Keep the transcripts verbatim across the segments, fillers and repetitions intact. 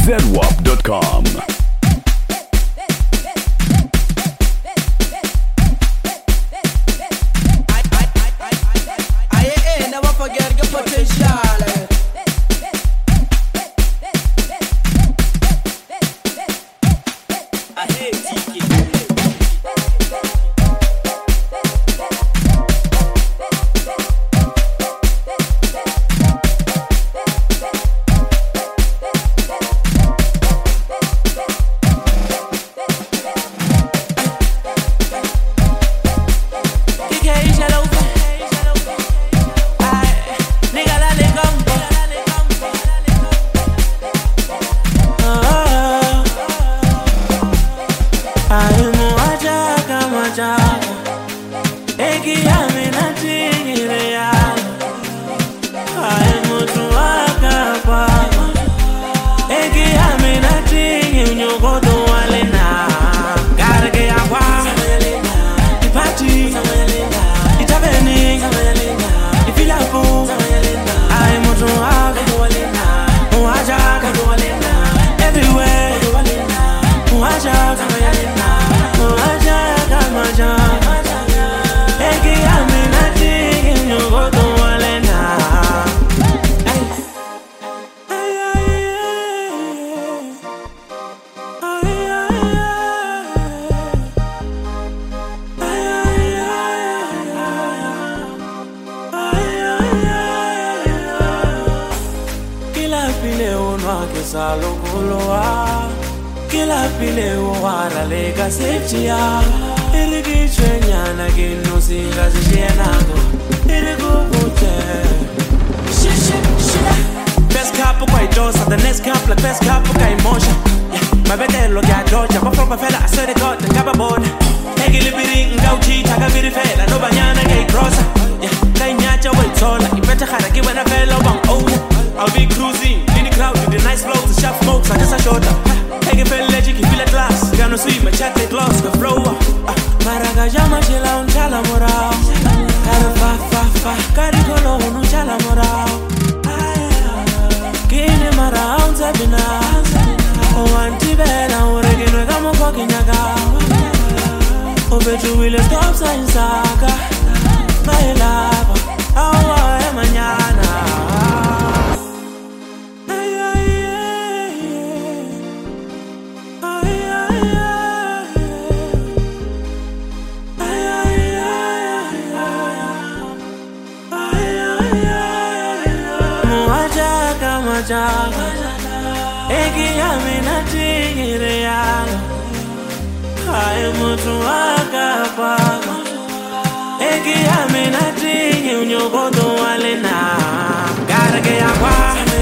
wap dot com. Never forget your potential. I hate T K. Kila pile wara lega sefia Irigi chenyana gino singa zishenako Irigu pute Best couple kwa idosa, the next couple like best couple kwa emotion My bete lo ya doja, ma from a fella I swear to God, the kaba board Egi libiri nga uchi, taga biri fela No banyana ga ikrosa Kai nyacha wa itola, ipeta khara kiwa na fela wang own I'll be cruising, in the crowd with the nice flows The sharp smokes, I just a shorter Ege feel legit, you feel at last Gano sweet, my chat, they gloss, the flow Maraga jama chila un chala morao Kara fa fa fa, kari kono unu chala morao Kini mara unza bina Owanti bela uregi nwega moko kinyaga Obeju wile stop sa insaka Maelaba, awa e manyana Eki yamina tigire yalo Hai mutu wakapa Eki yamina tigire unyogodo walena Garage ya kwa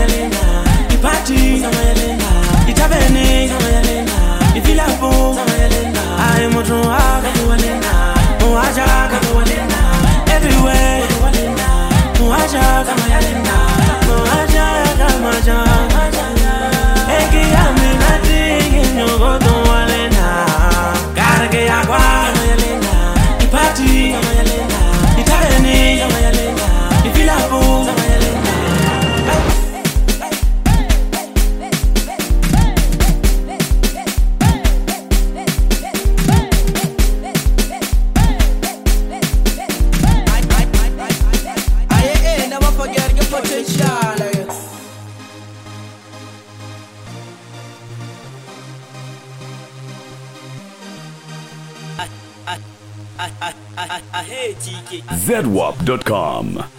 Ipati Itabeni Ifilapo Hai mutu wakapa Mwajaka Everywhere Mwajaka Mwajaka Mwajaka Eki yamina tigire unyogodo walena Garage ya kwa Ipati Itabeni Ifilapo Z wap dot com.